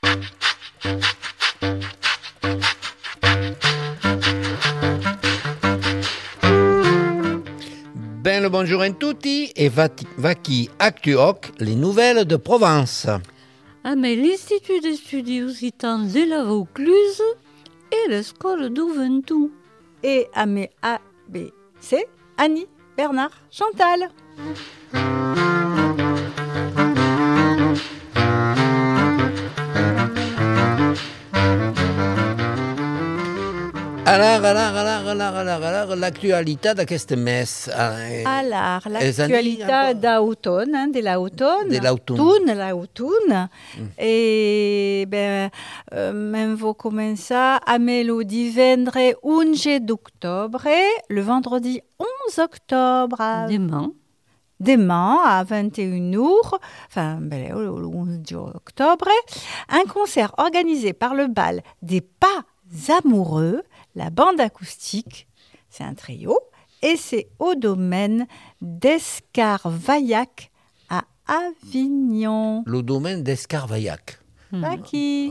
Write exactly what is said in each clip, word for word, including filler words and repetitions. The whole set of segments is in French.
Ben le bonjour a tutti e va, va qui Actu Hoc, les nouvelles de Provence. Ah, mais l'Institut des Studis Occitans de la Vaucluse et l'école d'Ouventou. Et à mes A B C, Annie, Bernard, Chantal. Alors, alors, alors, alors, alors, alors, l'actualité d'aquest mes. Alors, l'actualité d'automne, hein, de l'automne. De l'automne. De l'automne. Mm. Et ben, euh, même vous commencez à le divendres onze d'octobre, le vendredi onze octobre. À... Demain. Demain, à vingt et une heures, enfin, ben, le onze octobre, un concert organisé par le bal des Pas Amoureux, la bande acoustique, c'est un trio, et c'est au domaine d'Escarvaillac à Avignon. Le domaine d'Escarvaillac. Mmh. Qui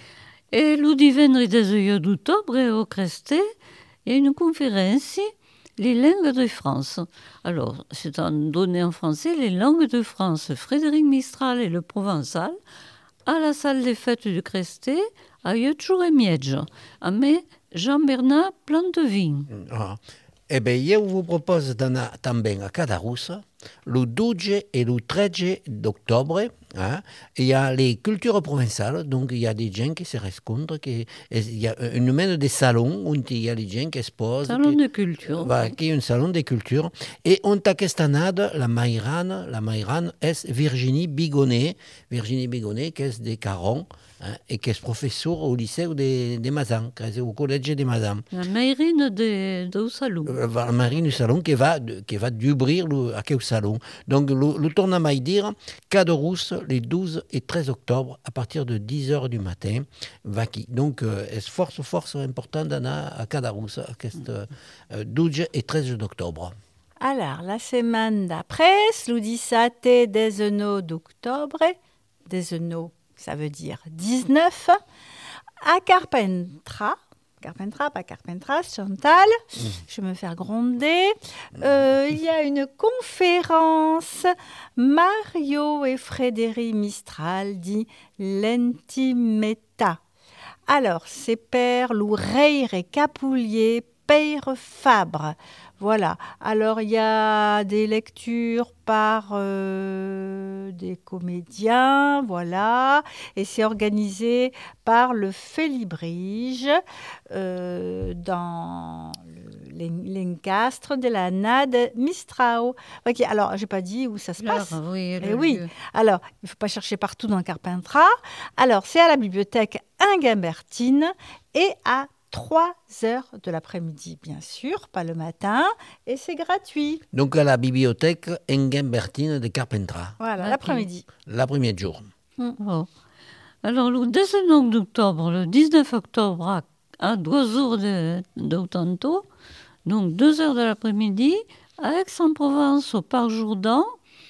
Et le divendres dix d'octobre, au Cresté, il y a une conférence, les langues de France. Alors, c'est en donné en français les langues de France, Frédéric Mistral et le Provençal, à la salle des fêtes du Cresté, à Iotchour et Miedge, à mai Jean-Bernard Plantevin. Ah. Eh bien, je vous propose d'aller aussi à Cadarous, le douze et le treize d'octobre. Hein. Il y a les cultures provençales, donc il y a des gens qui se rencontrent, qui, il y a une même des salons où il y a des gens qui exposent. Salon qui, de culture. Bah, qui est un salon de culture. Et on a cette année, la Maïrane, la Maïrane est Virginie Bigonnet, Virginie Bigonnet, qui est des Carons, hein, et qui est professeur au lycée de, de Mazan, qui est au collège de Mazan. La Maïrine de, de salon. Euh, la Maïrine du salon qui va, qui va d'ouvrir le, à quel salon. Donc, le, le tournoi à dire, Cadarous, les douze et treize octobre, à partir de dix heures du matin, va qui. Donc, euh, c'est force, force important d'aller à Cadarous, à euh, douze et treize d'octobre. Alors, la semaine d'après, le dix-sept et dix-neuf d'octobre, dix-neuf, ça veut dire dix-neuf, à Carpentras, Carpentras, pas Carpentras, Chantal, mmh. je vais me faire gronder. Euh, il y a une conférence, Mario et Frédéric Mistral dit l'intimeta. Alors, c'est Père Loureire et Capoulier, Père Fabre. Voilà. Alors, il y a des lectures par euh, des comédiens, voilà. Et c'est organisé par le Félibrige euh, dans l'encastre de la Nade Mistrao. Okay, alors, j'ai pas dit où ça se passe. Alors, oui, Et oui. Alors, il ne faut pas chercher partout dans Carpentras. Alors, c'est à la bibliothèque Inguimbertine et à trois heures de l'après-midi, bien sûr, pas le matin, et c'est gratuit. Donc à la bibliothèque Inguimbertine de Carpentras. Voilà, l'après-midi. L'après-midi jour. Mm. Oh. Alors, le dix-neuf d'octobre, le dix-neuf octobre, à, à deux heures de, de tantôt, donc deux heures de l'après-midi, à Aix-en-Provence, au Parc Jourdan,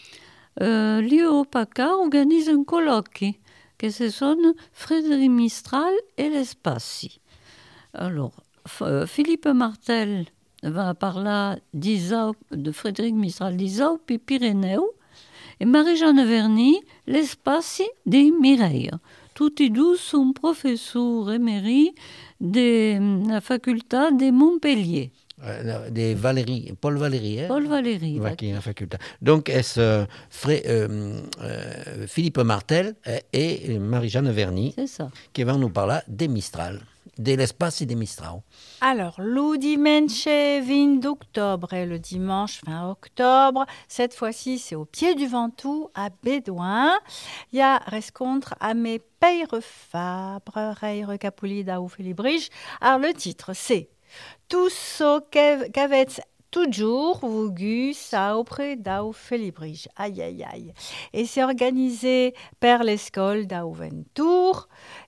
euh, l'I O P A C A organise un colloque qui se sonne Frédéric Mistral et l'Espaci. Alors, F- Philippe Martel va parler d'Isao, de Frédéric Mistral d'Isao puis Pyrénées, et Marie-Jeanne Verny, l'espace des Mireilles. Tutti deux sont professeurs émérites de la faculté de Montpellier. Euh, de Valérie, Paul Valéry. Hein? Paul Valéry. Ouais, qui est la faculté. Donc, est-ce euh, Fré, euh, euh, Philippe Martel et Marie-Jeanne Verny qui vont nous parler des Mistral. De l'espace des Mistral. Alors, le dimanche vingt d'octobre et le dimanche vingt octobre, cette fois-ci, c'est au pied du Ventoux, à Bédouin. Il y a rencontre à mes Peyre Fabre, Reire Capuli d'Au Félibrige. Alors, le titre, c'est « Tout ce qu'avait toujours voulu ça auprès d'Au Félibrige ». Aïe, aïe, aïe. Et c'est organisé par l'école d'Auventour.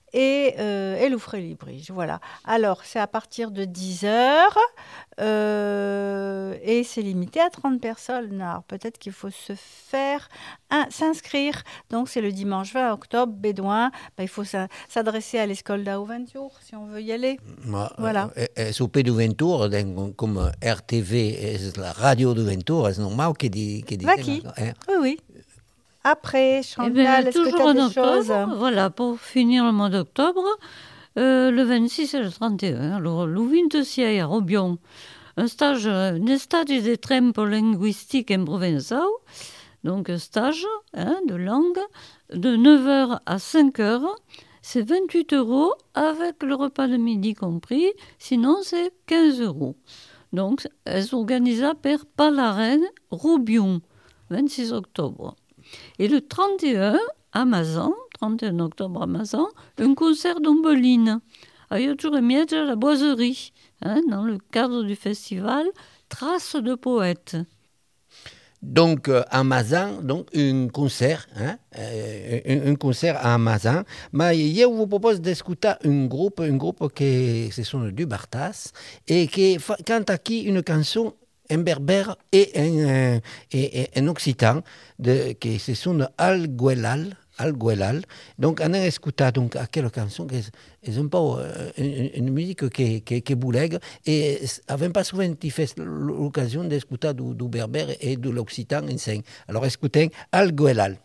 et, euh, et l'Oufré-Libridge. Voilà. Alors, c'est à partir de dix heures euh, et c'est limité à trente personnes. Alors, peut-être qu'il faut se faire un, s'inscrire. Donc, c'est le dimanche vingt octobre, Bédouin. Ben, il faut s'adresser à l'école d'Auventour si on veut y aller. Ma, Voilà. Eh, su P d'Uventur, come R T V, la radio d'Uventur, è normale che di, che di Vacchi. Eh. Oui, oui. Après, Eh Chantal, ben, est-ce que tu toujours as en des octobre, choses? voilà, pour finir le mois d'octobre, euh, le vingt-six et le trente et un, alors, l'Uvinte-Siai à Robion, un stage, un stage de tempo linguistique en provençal, donc un stage hein, de langue de neuf heures à cinq heures, c'est vingt-huit euros avec le repas de midi compris, sinon c'est quinze euros. Donc, elle s'organisa per Palaren Robion, vingt-six octobre. Et le trente et un, à Mazan, trente et un octobre à Mazan, un concert d'Ombeline, à Yoturemiège à la Boiserie, hein, dans le cadre du festival Traces de poètes. Donc, euh, à Mazan, donc, un concert, hein, euh, un, un concert à Mazan. Mais je vous propose d'écouter un groupe, un groupe qui, ce sont du Bartas, et qui fa- chante ici une chanson en berbère et en, euh, et, et en occitan, de, qui ce sont de Alguelal, Alguelal. Donc, on a écouté donc, quelle chanson qui est, est un peu euh, une, une musique qui, qui, qui boulegue, et n'avait pas souvent fait l'occasion d'écouter du, du berbère et de l'occitan en scène. Alors, écoutez Alguelal.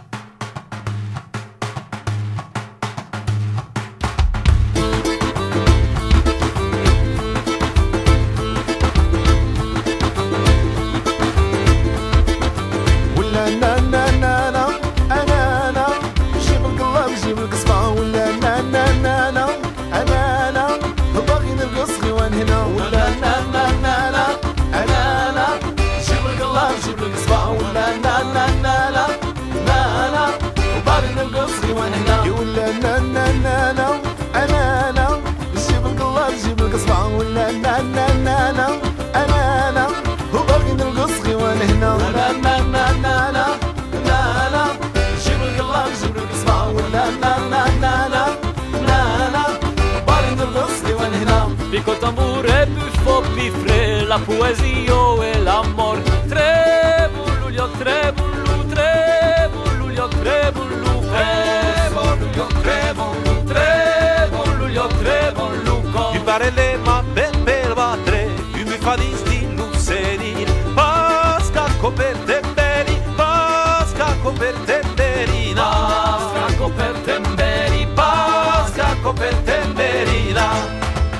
Picco tambure, buffo, pifre, la poesia e l'amor. Trebululio, trebulu, trebululio, trebulu, trebululio, trebulu, trebululio, trebulu. Mi pare le ma ben per batre, tu mi fa di stillu seri, pasca coperte beri, pasca coperte berina, Pasca coperte mberi, pasca coperte berina.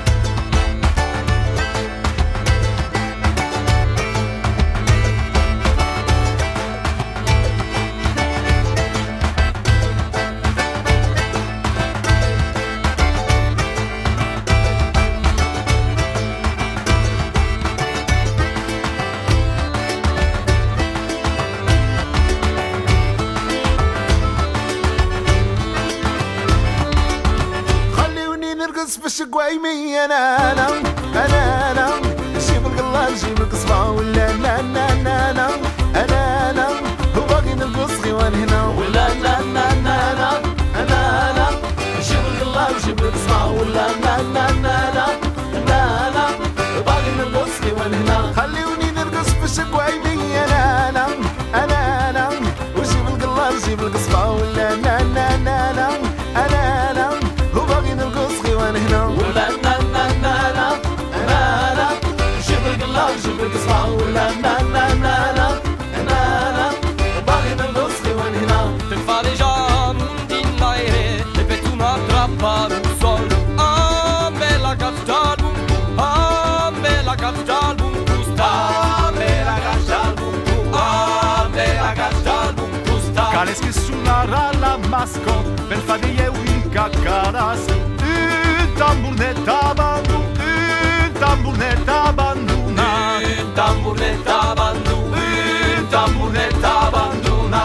قويمي انا انا انا انا جيب القلال جيب القصبة ولا لا لا لا لا انا انا وباقي نرقص غيوان هنا ولا لا لا لا لا انا انا جيب القلال جيب القصبة ولا لا لا لا لا لا لا باقي نرقص غيوان هنا خليوني نرقص في الشقويمي انا انا انا انا وجيب القلال جيب القصبة ولا لا لا لا لا انا انا وباقي نرقص غيوان هنا ولا لا لا لا لا لا لا جيب القلال جيب القصبة ولا لا لا لا لا لا لا باقي نرقص غيوان هنا تنفالي جان din l'aire e pe tu m'attrappa un sol ah bella capital ah bella capital un gusta Ah, bella caccia al buntu, ah bella capital un gusta Cales che suonarà la mascotte per fare gli uica caras. Un tamburnetta bandu, un tamburnetta banduna. un tamburnetta bandu un tamburnetta banduna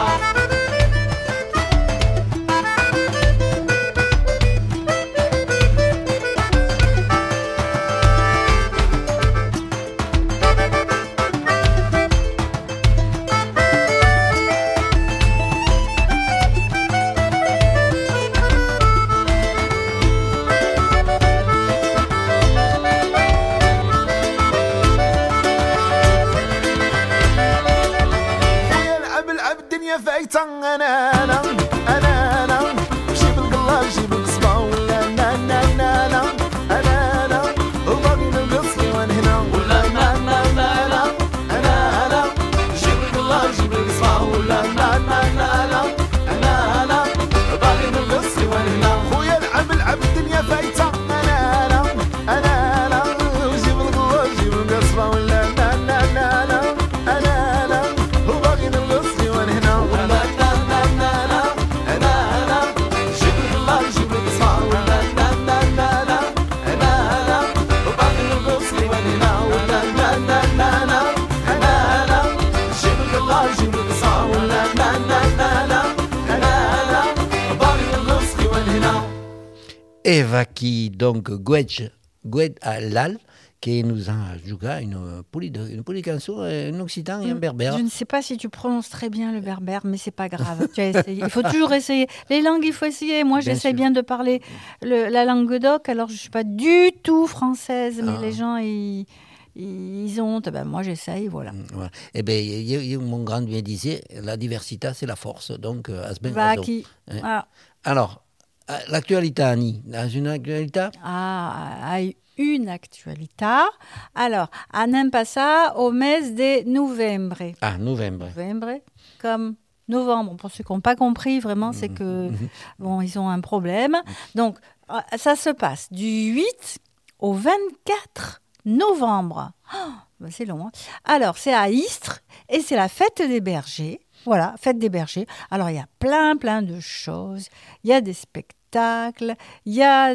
Et Vaki, donc, Gwedj, Gwed à Lal, qui nous a joué une polie de, une polie canson en occitan et en berbère. Je ne sais pas si tu prononces très bien le berbère, mais c'est pas grave. Tu as essayé. Il faut toujours essayer. Les langues, il faut essayer. Moi, Bien j'essaie sûr. bien de parler le- la langue doc, alors je suis pas du tout française, mais Ah. les gens, ils, ils ont honte. Ben, moi, j'essaye, voilà. Voilà. Eh bien, y- y- y- mon grand bien disait, la diversité, c'est la force. Donc, euh, Asben Va Razo. qui Hein. Ah, Alors, euh, l'actualité, Annie, dans une actualité ah, a eu une actualité. Alors, anem passa au mes de novembre. Ah, novembre. Novembre, comme novembre. Pour ceux qui n'ont pas compris, vraiment, c'est que bon, ils ont un problème. Donc, euh, ça se passe du huit au vingt-quatre novembre. Oh, ben, c'est long. Hein. Alors, c'est à Istres et c'est la fête des bergers. Voilà, fête des bergers. Alors, il y a plein, plein de choses. Il y a des spectacles, il y a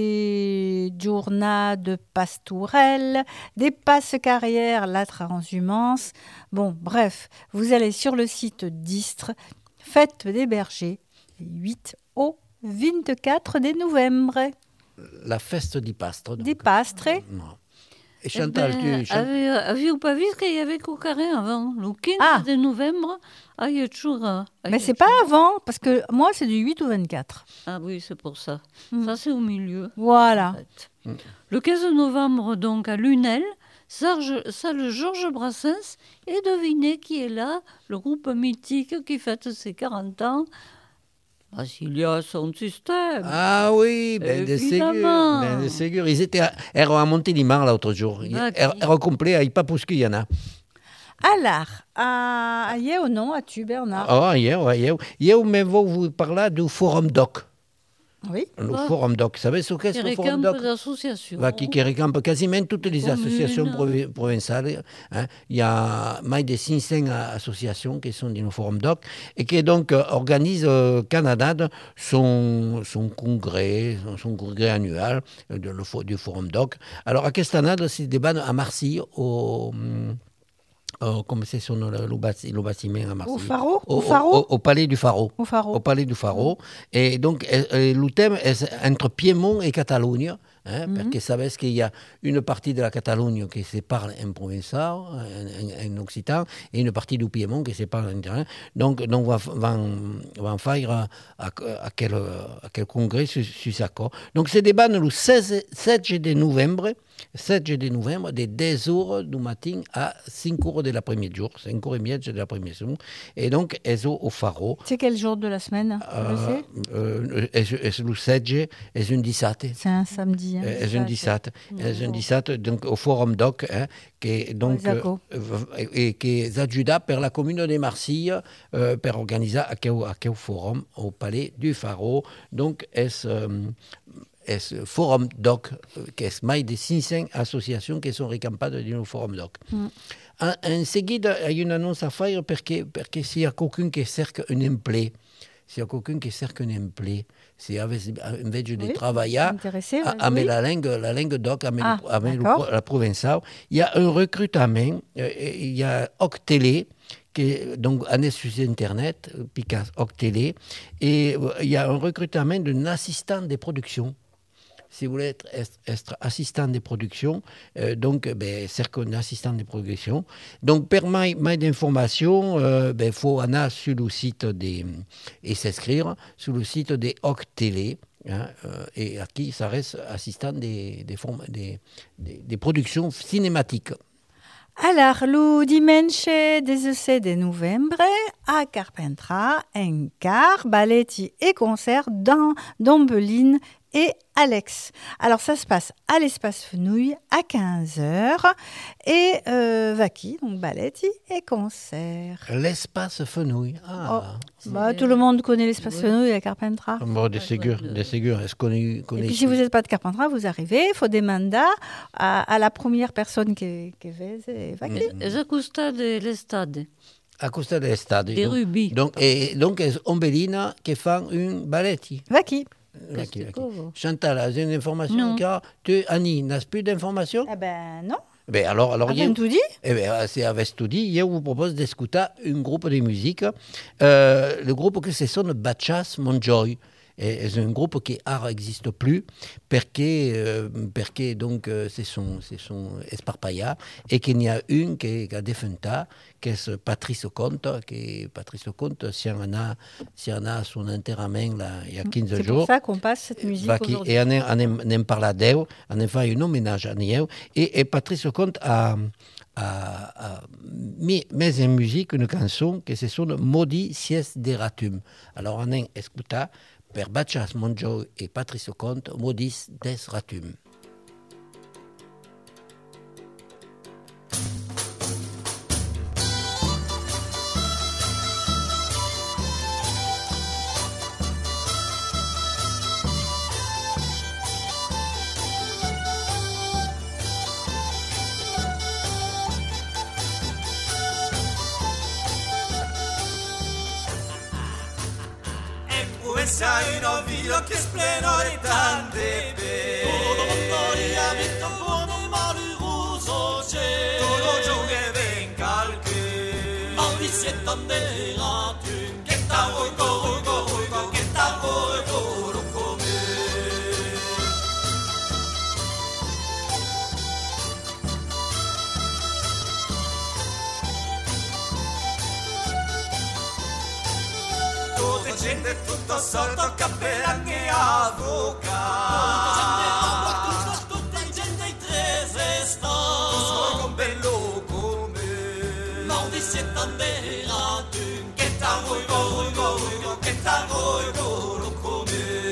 des journades pastourelles, des passe-carrières, la transhumance. Bon, bref, vous allez sur le site d'Istres, fête des bergers, huit au vingt-quatre de novembre. La feste di Pastre. donc. Di Pastre. Non. Et Chantal, Eh ben, tu chantes avez- Avez-vous pas vu qu'il y avait qu'au carré avant? Le quinze Ah. de novembre, ah, il y a toujours... euh, ah, il y Mais a c'est pas toujours- avant, parce que moi, c'est du huit au vingt-quatre. Ah oui, c'est pour ça. Mm. Ça, c'est au milieu. Voilà. en fait. Le quinze novembre, donc, à Lunel, Sarge- salle Georges Brassens, et devinez qui est là? Le groupe mythique qui fête ses quarante ans. Basilia Sound System. Ah oui, ben de Évidemment. ségur. Ben de ségur. Ils étaient à, ero à Montélimar l'autre jour. Ah, Ero, qui- ero complet à Ipapuscu, il y en a. Alors, à Yé ou non, as-tu Bernard? Ah, hier, ouais, hier. Hier, mais vous, vous parlez du Forum Doc. Oui. Le Ah. Forum Doc. Vous savez ce qu'est Qui le Forum récampe Doc? d'associations. Va, qui, qui récampe quasiment toutes les Communes. associations provi- provinciales. Hein. Il y a plus de cinq cents associations qui sont dans le Forum Doc et qui donc euh, organisent au Canada de son, son congrès, son, son congrès annuel euh, de, le, fo- du Forum Doc. Alors, à Castanade, c'est débat à Marseille, au. hum, au- comment c'est son nom, le, le bâti- le bâtiment à Marseille? Au Faro? Au, Au Faro? au- au Palais du Faro. Au Faro. Au Palais du Faro. Et donc, euh, euh, le thème est entre Piémont et Catalogne, hein, Mhm. parce que savez qu'il y a une partie de la Catalogne qui se parle en provençal, en, en- en occitan, et une partie du Piémont qui se parle en italien. Donc, donc on va, va, va faire à, à, à quel, à quel congrès sur, sur ça. Donc, ce débat le seize, sept de novembre, sept de novembre, de dix heures du matin à cinq heures de l'après-midi, cinq heures et demie de l'après-midi. Et donc, elles sont au Faro. C'est quel jour de la semaine? Tu le sais? Euh, és, és le setze, és un dissabte. C'est un samedi. Hein, És ça, un c'est- dissabte. És un dissabte, donc au Forum Doc, hein, qui donc Aux Acos. euh, et qui est ajudat per la commune de Marseille euh, per organiser aquel, aquel forum au Palais du Faro. Donc, est euh, est Forum Doc, euh, qui est plus de cinq cents associations qui sont recampades dans le Forum Doc. Mm. En, en seguida, il y a une annonce à faire parce que, parce que s'il y a quelqu'un qui cerque un emploi, s'il y a quelqu'un qui cerque un emploi, c'est avec, en vez de Oui, travailler, intéressé, à- oui, avec oui. la langue, la langue doc, avec, Ah, le- avec le d'accord. pro- la provençale, il y a un recrutement, euh, il y a Octélé, qui est donc année sur Internet, Picasso Octélé, et euh, il y a un recrutement d'un assistant de production. Si vous voulez être, être- être assistant de production, euh, donc ben, c'est qu'un assistant de production. Donc, pour plus d'informations, il ben, faut aller sur le site des, et s'inscrire sur le site des Octélé. Hein, euh, et qui ça reste assistant des, des, formes- des, des, des productions cinématiques. Alors, le dimanche dix-sept de novembre, à Carpentras, un car, balletti et concert dans Dombeline et Alex. Alors, ça se passe à l'espace Fenouil à quinze heures et euh, Vaki, donc balletti et concert. L'espace Fenouil. Ah, Bah, tout le monde connaît l'espace Ouais. Fenouil à Carpentras. bon, des Ouais, ségur, ouais, des ségur. Est-ce qu'on est, qu'on Et est puis, si vous n'êtes pas de Carpentras, vous arrivez, il faut des mandats à, à la première personne qui, qui fait, c'est Vaki. Les accostades et les stades. à Costa del Stade. Des donc, rubis. donc, et donc, è Ombelina che fa un balletti. Vaki. Ok, ok. covo. Chantal, has une information Non. car tu, Annie, n'as plus d'informations Eh ben non. ben alors, alors, Ah hier- ben, tout dit. eh ben, c'est avec tout dit, je vous propose d'écouter un groupe de musique. Euh, le groupe que se sonne Bachas Monjoy. è, è un gruppo che ora n'esiste più perché, eh, perché donc, eh, si sono son sparpagliati e che ne ha un che, che ha defunta, che è Patrice Comte, che Patrice Comte si en a, si en a son enterrament là, il y a quinze C'est jours. pour ça qu'on passe cette musique Va qui- aujourd'hui. Et on en, on en, on en parle d'eux, on en fait un hommage à eux. Et, et Patrice Comte a, a, a mis, mis en musique une chanson qui se sonne Maudit sies deratum. Alors on a écouté per Bachas Monjo et Patrice Comte Maudis des ratum. Sei un ovino che spleno di tante be Todo montoria vita buone malheureux c'è Todo giorno ven calque Maldizione tante ratun Che ta voi go go go Che ta voi go come Tutta gente tutto sotto cappellanni e avvocati Tutta gente i trese sta Tu suoi con bello come Maldizione tante ratun Che ta voi go go go Che ta voi go come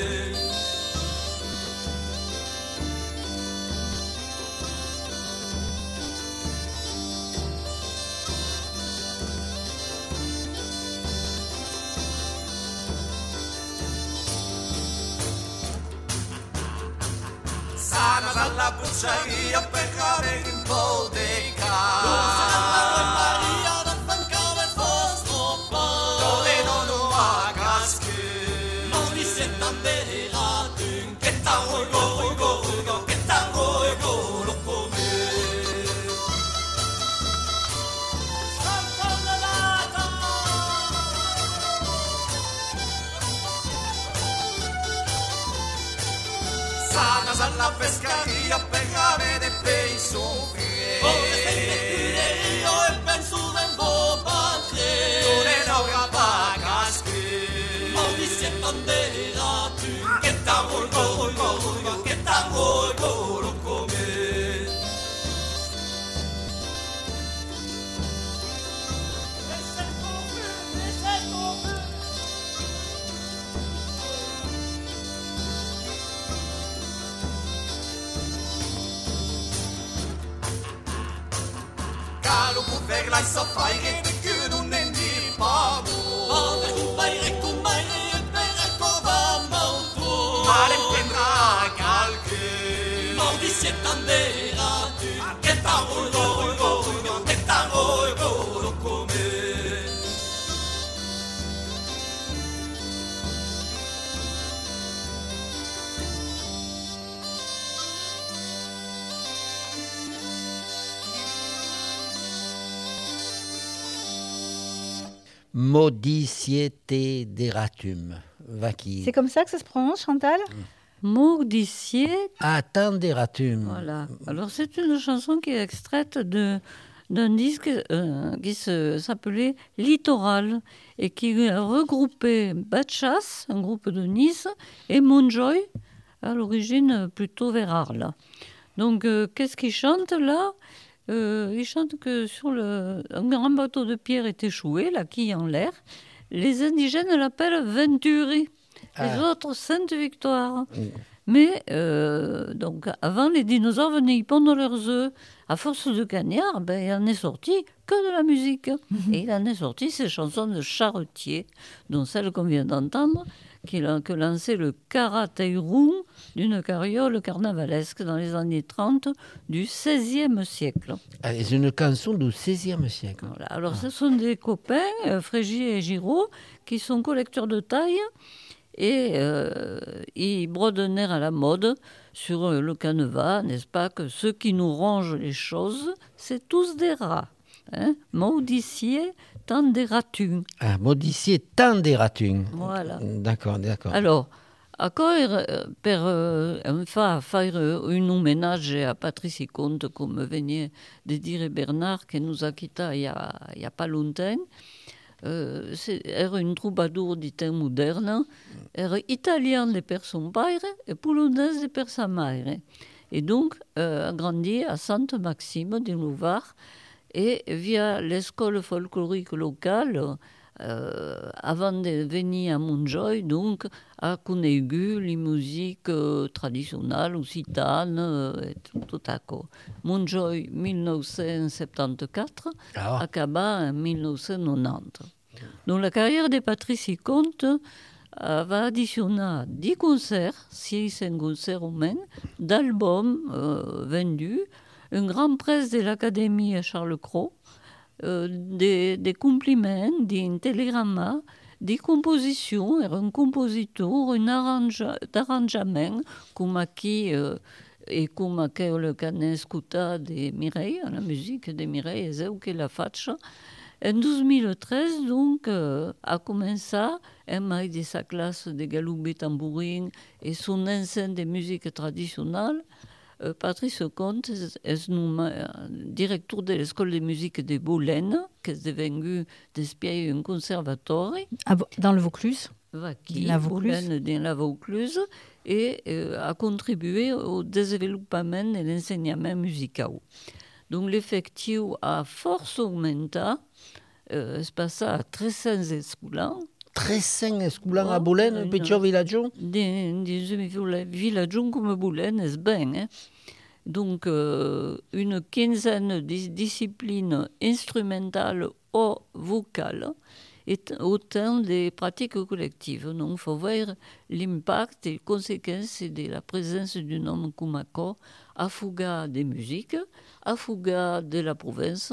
Sana dalla bucceria per fare un po' di casa Maria da bancare vostro po' Dove non ho a casche Non vi siete anderati Che ta voi go go go Che ta voi go lo come Santa Levata Sana alla pescaria per avere pei soffri Ora stai io e penso in bo patria Non è una bagasche Maldizione tanderati Che ta voi go go go Che ta voi go lo come Calo per la sofai che più non ne di pago Ma per un paire con mai e per cova molto Ma le penna calche Maldizione tanderati Che ta voi go go go Che ta voi go lo come Maudit siete deratum. Va qui. C'est comme ça que ça se prononce, Chantal? Maudicier. Ah, tanderatum. Voilà. Alors c'est une chanson qui est extraite de d'un disque euh, qui se, s'appelait Littoral et qui regroupait Batchas, un groupe de Nice, et Montjoy, à l'origine plutôt vers Arles. Donc euh, qu'est-ce qu'ils chantent là? euh, Ils chantent que sur le, un grand bateau de pierre est échoué, la quille en l'air. Les indigènes l'appellent Venturi, ah. Les autres Sainte Victoire. Mm. Mais euh, donc avant, les dinosaures venaient y pondre leurs œufs. À force de cagnard, ben, il en est sorti que de la musique. Mm-hmm. Et il en est sorti ces chansons de charretier, dont celle qu'on vient d'entendre, qui a, que lançait le Karateirou d'une carriole carnavalesque dans les années trente du seizième siècle. Ah, c'est une chanson du seizième siècle. Voilà. Alors ah. ce sont des copains, euh, Frégier et Giraud, qui sont collecteurs de taille et euh, ils brodent un air à la mode sur euh, le canevas, n'est-ce pas, que ceux qui nous rongent les choses, c'est tous des rats. Hein? Maudicier tanderatum. Ah, maudicier tanderatum. Voilà. D'accord, d'accord. Alors, Akkor, per uh, fa faire un hommage à Patrice Conte, comme venait de dire Bernard, qui nous a quittés il y a, il y a pas longtemps. Uh, era un troubadour du temps moderne, era italien de per son père et polonais de per sa mère. Et donc, euh, a grandi à Sainte-Maxime de Louvard et via l'école folklorique locale, euh, avant de venir à Montjoy, donc, a connu les musiques euh, traditionnelles occitanes euh, et tout, tout à coup. Montjoy, dix-neuf cent soixante-quatorze, Ah. acaba en dix-neuf cent quatre-vingt-dix. Donc, la carrière de Patrice Conte euh, va additionner dix concerts, six concerts au moins, d'albums euh, vendus, une grande presse de l'Académie Charles Cros, euh, des, des compliments, des télégrammes, des compositions, era un compositeur, un arrange, d'arrangement, comme qui euh, et comme que le canet escuta de Mireille, la musique de Mireille, c'est eux qui la faccia. En deux mille treize, donc, euh, a commencé un mai de sa classe de galoubé tambourin et son enseigne de musique traditionnelle. Euh, Patrice Conte est nommé directeur de l'école de musique de Boulogne, qui est devenu depuis un conservatoire. Ah, dans le Vaucluse. Qui, la Vaucluse. Boulogne dans la Vaucluse, et euh, a contribué au développement de l'enseignement musical. Donc l'effectif a force augmenté, euh, c'est passé à trois cents escoulants. Très sain esculant Oh, à Boulogne, un une- petit village. Dans un village comme Boulogne, c'est bien. Hein? Donc euh, une quinzaine de disciplines instrumentales ou vocales et autant de pratiques collectives. Donc il faut voir l'impact et les conséquences de la présence d'un homme comme Ako, à fouga des musiques, à fouga de la province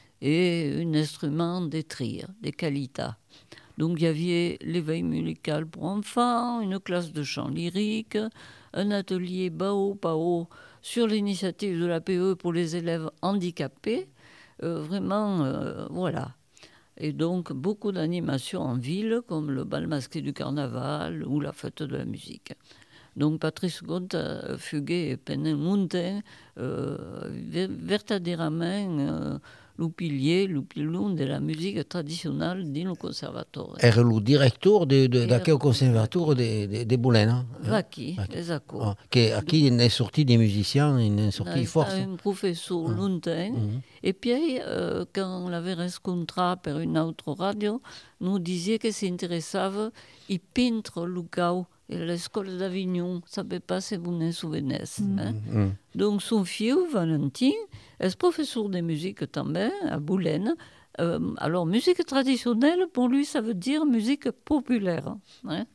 et un instrument de trio, de qualité. Donc il y avait l'éveil musical pour enfants, une classe de chant lyrique, un atelier Bao Bao sur l'initiative de la P E pour les élèves handicapés. Euh, vraiment, euh, voilà. Et donc beaucoup d'animations en ville, comme le bal masqué du carnaval ou la fête de la musique. Donc Patrice Conte a fugué pendant longtemps, euh, verdaderament euh, le pilier, le pilon de la musique traditionnelle dans le conservatoire. Era le directeur de, de, Era- d'aquel conservatoire de, de, de Boulogne. Hein? Vaki, Vaki. esatto. Ah, qui, à qui il est sorti des musiciens, il est sorti È fort. stato un professore longtemps. Mhm. Et puis, euh, quand on l'avait rencontré per une autre radio, nous disait que s'intéressait il peintre Lucao et l'école d'Avignon. Je ne sais pas si vous vous souvenez. Hein? Mm. Donc, son fils, Valentin, est professeur de musique aussi à Boulogne. Euh, alors, musique traditionnelle, pour lui, ça veut dire musique populaire. Hein?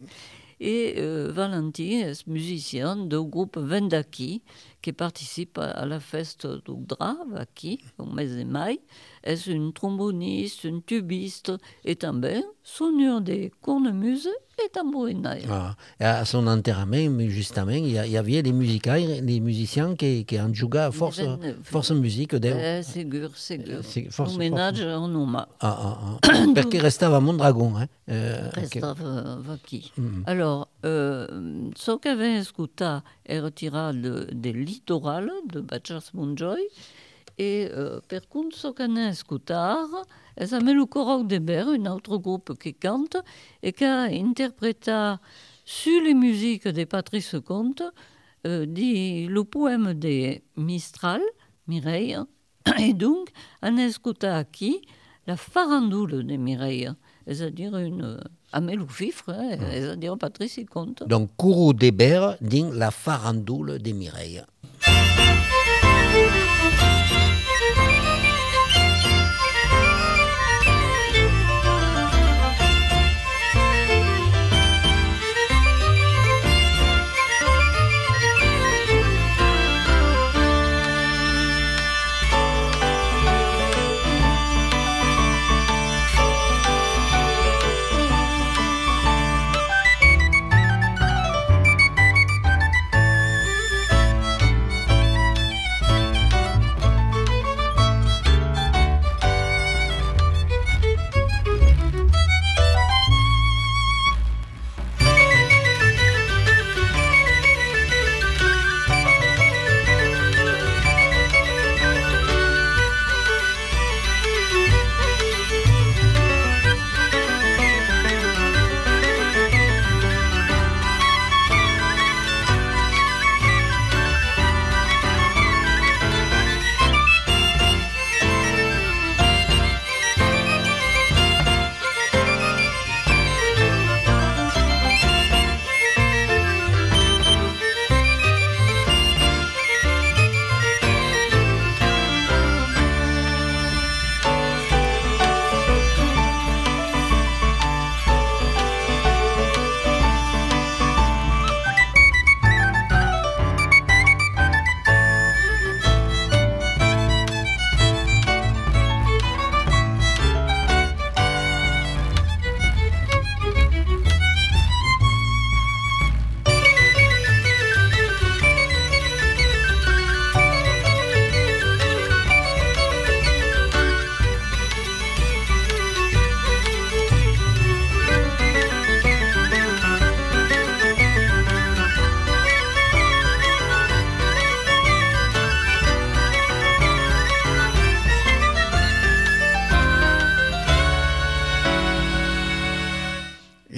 Et euh, Valentin est musicien du groupe Vendaki, qui participe à, à la fête du Dra, Vaki, au mois de mai. Est un tromboniste, un tubiste, et aussi sonneur de cornemuse et tambourinaire. Ah, et à son enterrement, mais justement, il y, a- il y avait les musiciens, les musiciens qui, qui ont joué à force, vingt-neuf. force musique. D'eux. Eh, Sigur, Sigur. C'est force- Hommage en homme. Ah, ah, ah. Perché restava a Mondragon. Hein? Euh, Resta ok. Vaki. Mm. Alors, euh, ce qu'avait écouté est retiré de, de littoral de Batchas Montjoy. Et euh, par contre, ce qu'on a écouté, c'est le Coroc de Ber, un autre groupe qui chante et qui a interprété sur les musiques de Patrice Conte euh, dit le poème de Mistral, Mireille. Et donc, on a écouté qui la farandole de Mireille, c'est-à-dire une Amel ou Fifre, hein, c'est-à-dire Patrice Conte. Donc, Kourou Debert dit la farandoule des Mireilles. Thank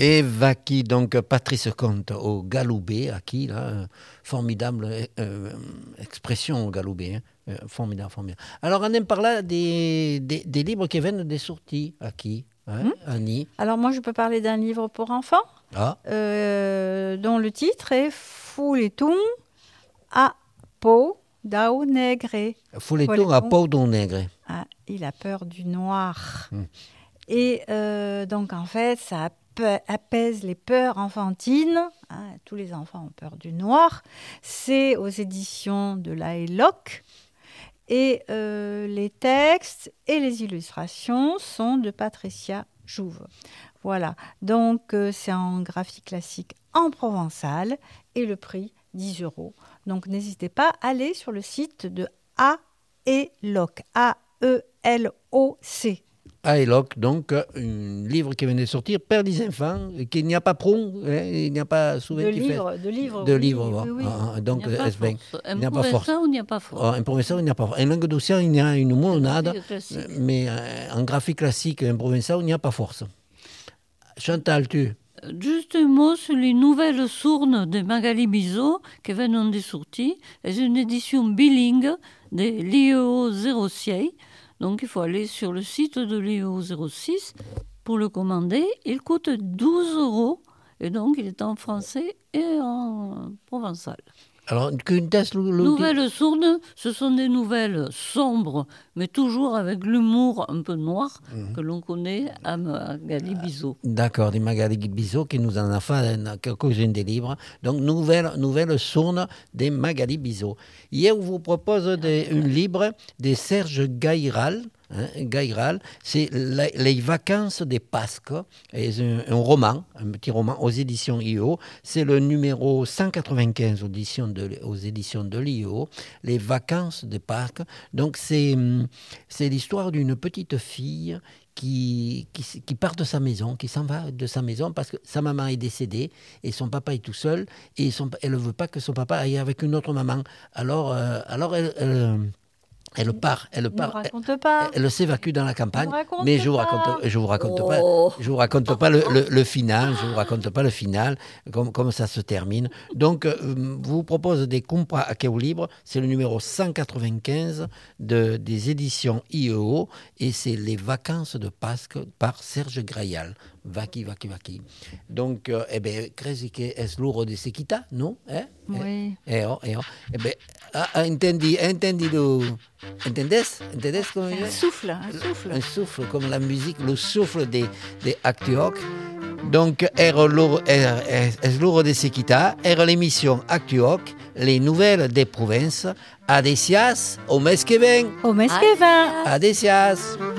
Et Vaki, donc Patrice Comte au Galoubet, à qui, là, euh, formidable euh, expression au Galoubet, hein, euh, formidable, formidable. Alors, on aime par là des, des, des livres qui viennent des sorties, à qui, hein, Hmm. Annie. Alors moi, je peux parler d'un livre pour enfants Ah, euh, dont le titre est Fouleton à peau d'ao negre. Fouletton à peau d'on nègre. Ah, il a peur du noir. Hmm. Et euh, donc, en fait, ça appe- apaise les peurs enfantines. Hein, tous les enfants ont peur du noir. C'est aux éditions de la Haylock. Et euh, les textes et les illustrations sont de Patricia Jouve. Voilà. Donc, euh, c'est en graphie classique en provençal. Et le prix, dix euros. Donc, n'hésitez pas à aller sur le site de Haylock. A E L O C. Haylock, donc, un livre qui vient de sortir, Père des enfants, qu'il n'y a pas prompt, hein, il n'y a pas souvent De qui fait- livres, de livres. de oui, livres. oui, voilà. oui, oui. Ah, donc, Il n'y a pas est-ce bien- force. il n'y a pas force. Ça ou il n'y a pas force. Ah, un provençal, il n'y a pas force. En langue d'océan, il y a une monade, C'est classique. euh, mais euh, en graphique classique, un provençal, il n'y a pas force. Chantal, tu Juste un mot sur les nouvelles sournes de Magali Bizot qui viennent de sortir. C'est une édition bilingue de l'I E O zéro six. Donc il faut aller sur le site de l'I E O zéro six pour le commander. Il coûte douze euros et donc il est en français et en provençal. Alors, qu'une test, le, le- Nouvelles sourdes, ce sont des nouvelles sombres, mais toujours avec l'humour un peu noir que l'on connaît à Magali Bizot. D'accord, des Magali Bizot qui nous en a fait dans quelques-uns des livres. Donc, nouvelle, nouvelle sourne des Magali Bizot. Hier, on vous propose des, une livre de Serge Gairal. Hein, Gairal, c'est la- Les vacances des Pâques. Et c'est un, un roman, un petit roman aux éditions I E O. C'est le numéro cent quatre-vingt-quinze aux éditions de, aux éditions de l'I E O. Les vacances des Pâques. Donc, c'est, hum, c'est l'histoire d'une petite fille qui, qui, s- qui part de sa maison, qui s'en va de sa maison parce que sa maman est décédée et son papa est tout seul et son, elle ne veut pas que son papa aille avec une autre maman. Alors, euh, alors elle, elle, elle part, elle Ne part, raconte pas. elle, elle s'évacue dans la campagne. Ne raconte Mais je vous pas. raconte, je vous raconte Oh. pas, je vous raconte pas le, le, le final, je vous raconte pas le final, comme, comme ça se termine. Donc, euh, vous propose des compras à Kéo Libre, c'est le numéro cent quatre-vingt-quinze de, des éditions I E O et c'est Les vacances de Pâques par Serge Grayal. Vaki, vaki, vaki. Donc, euh, eh bien, crezi que es lourd de sequita, non? Eh? Oui. Eh, oh, eh, oh. Eh bien, ah, ah, entendi, entendido. Entendes? Entendes como Un souffle, un souffle. un souffle, comme la musique, le souffle des, des Actuoc. Donc, er lourd, er, er, es lourd de sequita, er l'émission Actuoc, les nouvelles des provinces. Adesias, au mes que ven. Au mes que vin. Adesias.